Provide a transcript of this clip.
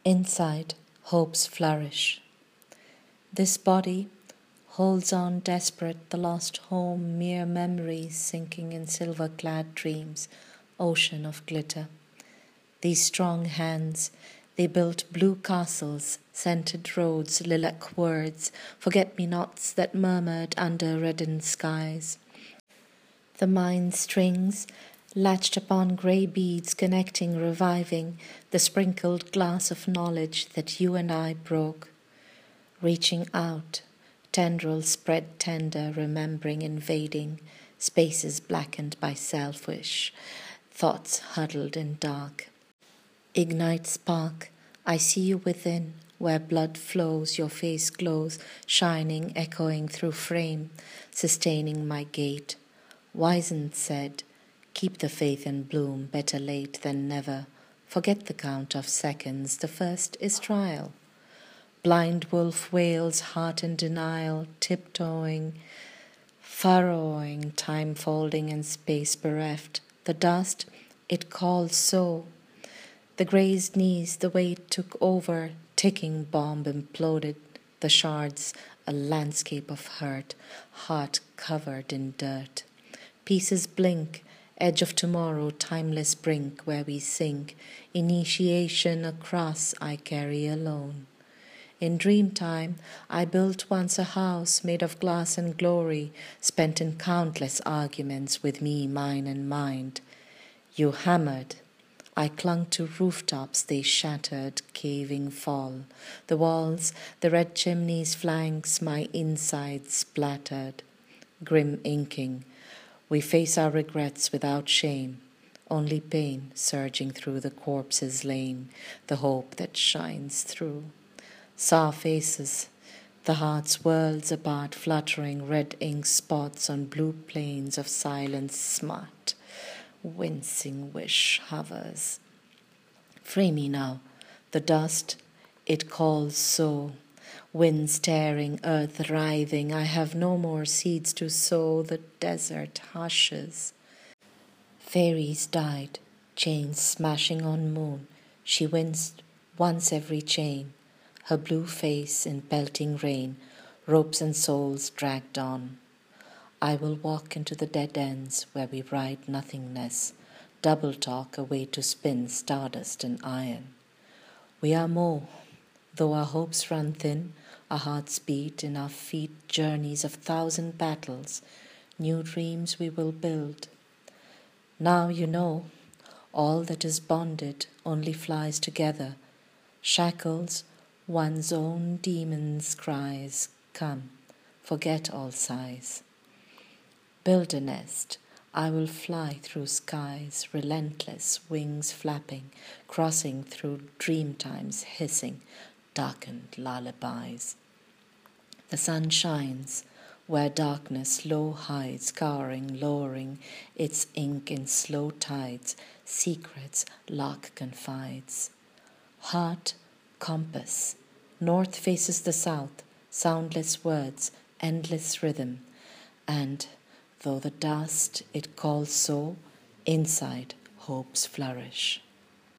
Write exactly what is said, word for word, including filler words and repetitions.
Inside, hopes flourish. This body holds on desperate, the lost home, mere memories sinking in silver-clad dreams, ocean of glitter. These strong hands, they built blue castles, scented roads, lilac words, forget-me-nots that murmured under reddened skies. The mind strings latched upon grey beads connecting, reviving the sprinkled glass of knowledge that you and I broke. Reaching out, tendrils spread tender, remembering, invading, spaces blackened by selfish, thoughts huddled in dark. Ignite spark, I see you within, where blood flows, your face glows, shining, echoing through frame, sustaining my gait. Wisent said, keep the faith in bloom, better late than never. Forget the count of seconds, the first is trial. Blind wolf wails, heart in denial, tiptoeing, furrowing, time folding and space bereft. The dust, it calls so. The grazed knees, the weight took over, ticking bomb imploded. The shards, a landscape of hurt, heart covered in dirt. Pieces blink, edge of tomorrow, timeless brink where we sink. Initiation across I carry alone. In dreamtime, I built once a house made of glass and glory, spent in countless arguments with me, mine and mind. You hammered. I clung to rooftops, they shattered, caving fall. The walls, the red chimney's flanks, my insides splattered. Grim inking. We face our regrets without shame, only pain surging through the corpse's lane, the hope that shines through. Sour faces, the heart's worlds apart, fluttering red ink spots on blue plains of silence smart. Wincing wish hovers. Free me now, the dust, it calls so. Winds tearing, earth writhing, I have no more seeds to sow, the desert hushes. Fairies died, chains smashing on moon, she winced once every chain, her blue face in pelting rain, ropes and souls dragged on. I will walk into the dead ends where we ride nothingness, double talk a way to spin stardust and iron. We are more, though our hopes run thin, our hearts beat in our feet, journeys of thousand battles, new dreams we will build. Now you know, all that is bonded only flies together. Shackles, one's own demon's cries, come, forget all sighs. Build a nest, I will fly through skies, relentless, wings flapping, crossing through dreamtimes, hissing, darkened lullabies. The sun shines where darkness low hides, scouring, lowering its ink in slow tides, secrets lark confides. Heart, compass, north faces the south, soundless words, endless rhythm, and though the dust it calls so, inside hopes flourish.